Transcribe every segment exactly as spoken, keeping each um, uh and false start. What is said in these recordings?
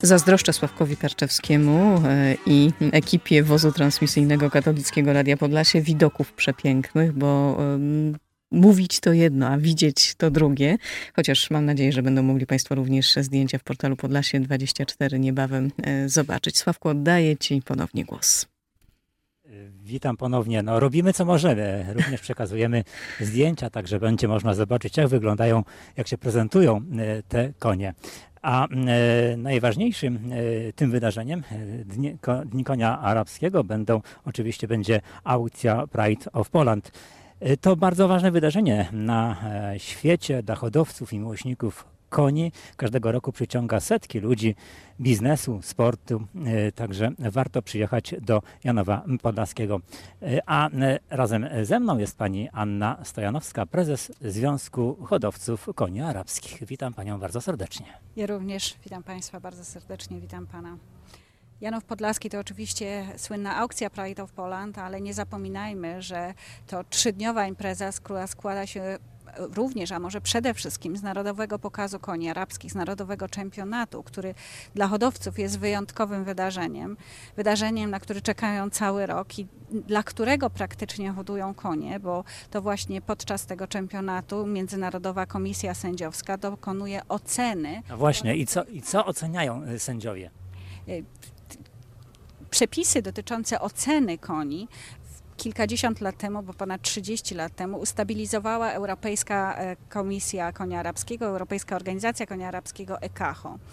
Zazdroszczę Sławkowi Karczewskiemu i ekipie wozu transmisyjnego Katolickiego Radia Podlasie widoków przepięknych, bo um, mówić to jedno, a widzieć to drugie. Chociaż mam nadzieję, że będą mogli Państwo również zdjęcia w portalu Podlasie dwadzieścia cztery niebawem e, zobaczyć. Sławku, oddaję Ci ponownie głos. Witam ponownie. No, robimy co możemy. Również przekazujemy zdjęcia, tak że będzie można zobaczyć, jak wyglądają, jak się prezentują te konie. A e, najważniejszym e, tym wydarzeniem e, Dni, ko, Dni Konia Arabskiego będą, oczywiście będzie aukcja Pride of Poland. E, to bardzo ważne wydarzenie na e, świecie dla hodowców i miłośników koni. Każdego roku przyciąga setki ludzi, biznesu, sportu, e, także warto przyjechać do Janowa Podlaskiego. E, a e, razem ze mną jest pani Anna Stojanowska, prezes Związku Hodowców Koni Arabskich. Witam panią bardzo serdecznie. Ja również witam państwa bardzo serdecznie, witam pana. Janów Podlaski to oczywiście słynna aukcja Pride of Poland, ale nie zapominajmy, że to trzydniowa impreza, która składa się również, a może przede wszystkim z Narodowego Pokazu Koni Arabskich, z Narodowego Czempionatu, który dla hodowców jest wyjątkowym wydarzeniem. Wydarzeniem, na który czekają cały rok i dla którego praktycznie hodują konie, bo to właśnie podczas tego czempionatu Międzynarodowa Komisja Sędziowska dokonuje oceny. No właśnie, i co, i co oceniają sędziowie? Przepisy dotyczące oceny koni kilkadziesiąt lat temu, bo ponad trzydzieści lat temu ustabilizowała Europejska Komisja Konia Arabskiego, Europejska Organizacja Konia Arabskiego E C A H O.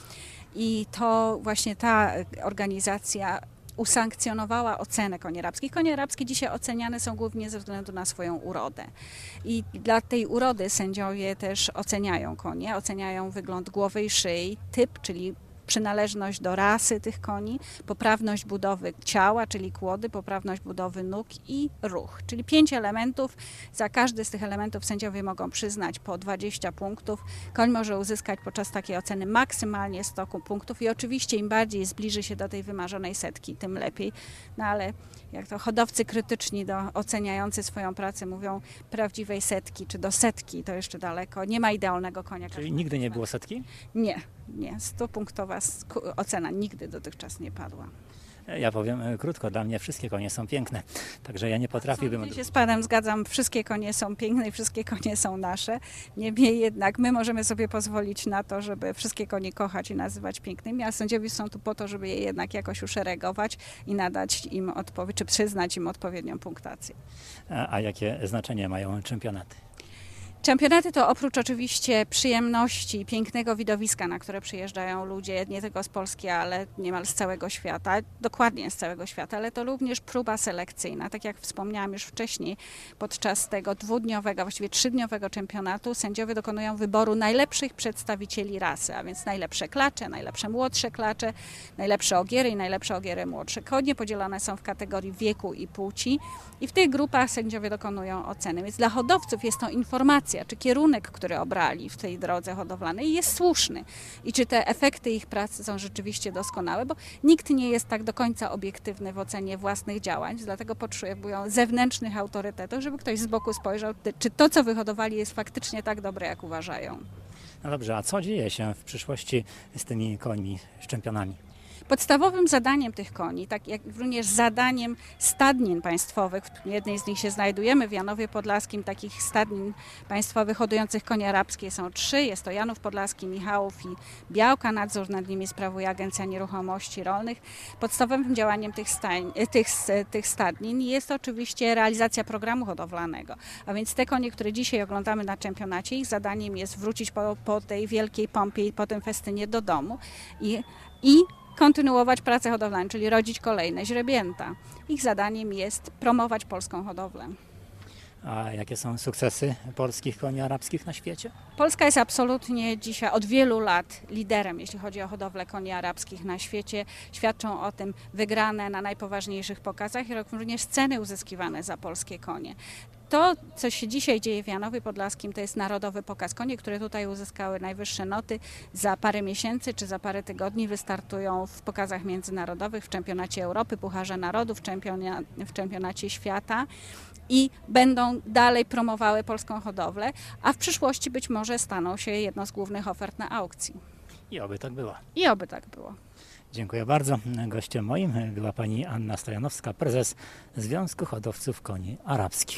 I to właśnie ta organizacja usankcjonowała ocenę koni arabskich. Konie arabskie dzisiaj oceniane są głównie ze względu na swoją urodę. I dla tej urody sędziowie też oceniają konie, oceniają wygląd głowy i szyi, typ, czyli przynależność do rasy tych koni, poprawność budowy ciała, czyli kłody, poprawność budowy nóg i ruch. Czyli pięć elementów. Za każdy z tych elementów sędziowie mogą przyznać po dwadzieścia punktów. Koń może uzyskać podczas takiej oceny maksymalnie sto punktów i oczywiście im bardziej zbliży się do tej wymarzonej setki, tym lepiej. No ale jak to hodowcy krytyczni do, oceniający swoją pracę mówią, prawdziwej setki czy do setki to jeszcze daleko. Nie ma idealnego konia. Czyli nigdy nie było setki? Nie, nie. Stupunktowa ocena nigdy dotychczas nie padła. Ja powiem krótko, dla mnie wszystkie konie są piękne, także ja nie potrafiłbym... Ja się z panem zgadzam, wszystkie konie są piękne i wszystkie konie są nasze. Niemniej jednak my możemy sobie pozwolić na to, żeby wszystkie konie kochać i nazywać pięknymi, a sędziowie są tu po to, żeby je jednak jakoś uszeregować i nadać im odpowiedź, czy przyznać im odpowiednią punktację. A, a jakie znaczenie mają czempionaty? Czempionaty to oprócz oczywiście przyjemności, pięknego widowiska, na które przyjeżdżają ludzie nie tylko z Polski, ale niemal z całego świata, dokładnie z całego świata, ale to również próba selekcyjna. Tak jak wspomniałam już wcześniej, podczas tego dwudniowego, właściwie trzydniowego czempionatu sędziowie dokonują wyboru najlepszych przedstawicieli rasy, a więc najlepsze klacze, najlepsze młodsze klacze, najlepsze ogiery i najlepsze ogiery młodsze. Konie podzielone są w kategorii wieku i płci i w tych grupach sędziowie dokonują oceny. Więc dla hodowców jest to informacja, czy kierunek, który obrali w tej drodze hodowlanej jest słuszny i czy te efekty ich pracy są rzeczywiście doskonałe, bo nikt nie jest tak do końca obiektywny w ocenie własnych działań, dlatego potrzebują zewnętrznych autorytetów, żeby ktoś z boku spojrzał, czy to, co wyhodowali, jest faktycznie tak dobre, jak uważają. No dobrze, a co dzieje się w przyszłości z tymi końmi, z czempionami? Podstawowym zadaniem tych koni, tak jak również zadaniem stadnin państwowych, w jednej z nich się znajdujemy w Janowie Podlaskim, takich stadnin państwowych hodujących konie arabskie są trzy, jest to Janów Podlaski, Michałów i Białka, nadzór nad nimi sprawuje Agencja Nieruchomości Rolnych. Podstawowym działaniem tych, stań, tych, tych stadnin jest oczywiście realizacja programu hodowlanego, a więc te konie, które dzisiaj oglądamy na czempionacie, ich zadaniem jest wrócić po, po tej wielkiej pompie i po tym festynie do domu i, i kontynuować pracę hodowlaną, czyli rodzić kolejne źrebięta. Ich zadaniem jest promować polską hodowlę. A jakie są sukcesy polskich koni arabskich na świecie? Polska jest absolutnie dzisiaj od wielu lat liderem, jeśli chodzi o hodowlę koni arabskich na świecie. Świadczą o tym wygrane na najpoważniejszych pokazach i również ceny uzyskiwane za polskie konie. To, co się dzisiaj dzieje w Janowie Podlaskim, to jest Narodowy Pokaz Koni, które tutaj uzyskały najwyższe noty. Za parę miesięcy czy za parę tygodni wystartują w pokazach międzynarodowych, w Czempionacie Europy, Pucharze Narodów, w, czempiona, w Czempionacie Świata i będą dalej promowały polską hodowlę, a w przyszłości być może staną się jedną z głównych ofert na aukcji. I oby tak było. I oby tak było. Dziękuję bardzo. Gościem moim była pani Anna Stojanowska, prezes Związku Hodowców Koni Arabskich.